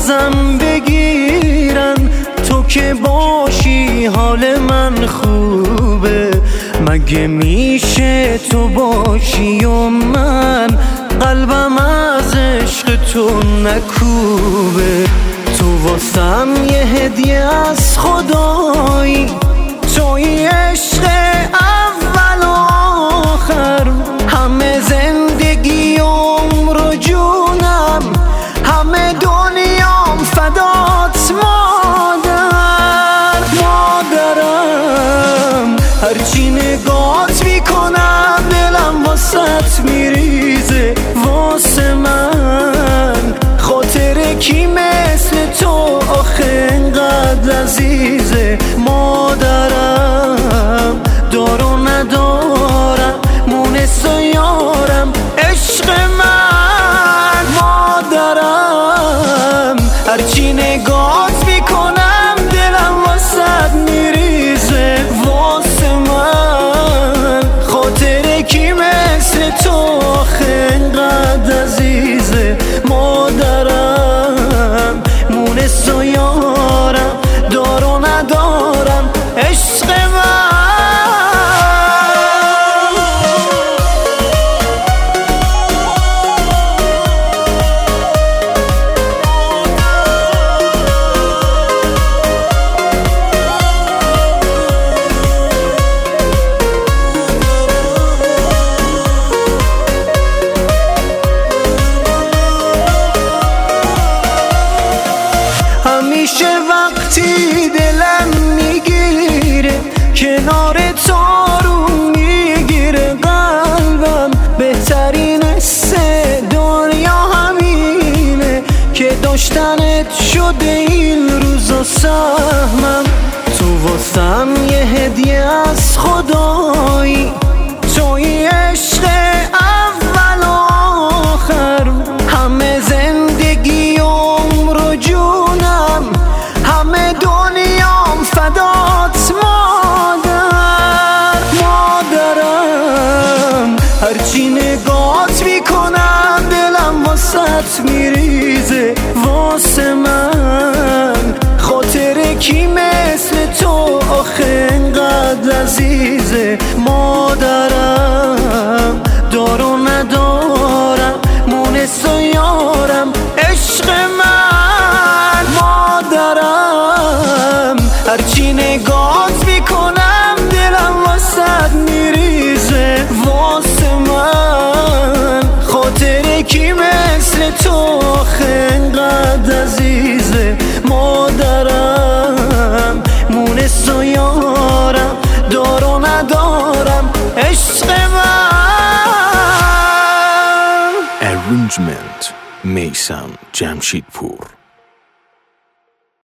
ازم بگیرن، تو که باشی حال من خوبه. مگه میشه تو باشی و من قلبم از عشق تو نکوبه؟ تو واسم یه هدیه از خدایی، توی عشق اول و آخر. همه زندگی عمر و جونم، همه دنیام فدات مادرم. هرچی نگات میکنم دلم واسط میریزه. واسه من خاطر کی مثل تو آخه انقدر عزیزه؟ مادرم دار و ندارم، مونس و یارم، عشق من. مادرم هرچی نگات میکنم دلم واسط میریزه. واسه من خاطر کی مثل تو آخه انقدر عزیزه؟ مادرم مونس و یارم، دار و ندارم، عشق من. همیشه وقتی دلم میگیره کنار تو رو میگیره قلبم. بهترین حس دنیا همینه که داشتنت شده این روزا سهمم. تو واسم یه هدیه از خدایی، توی عشق اول و آخر. همه زندگی عمر و جونم، همه دنیام فدات مادرم. هرچی نگات میکنم دلم واسط میریزه. واسه من خاطر کی مثل تو آخه انقدر عزیزه؟ مادرم دار و ندارم، مونس و یارم، عشق من. مادرم هرچی نگات میکنم دلم واسط میریزه. واسه من خاطر کی مثل تو آخه انقدر عزیزه؟ مادرم مونس و یارم، دار و ندارم، عشق من. Arrangement میثم جمشیدپور.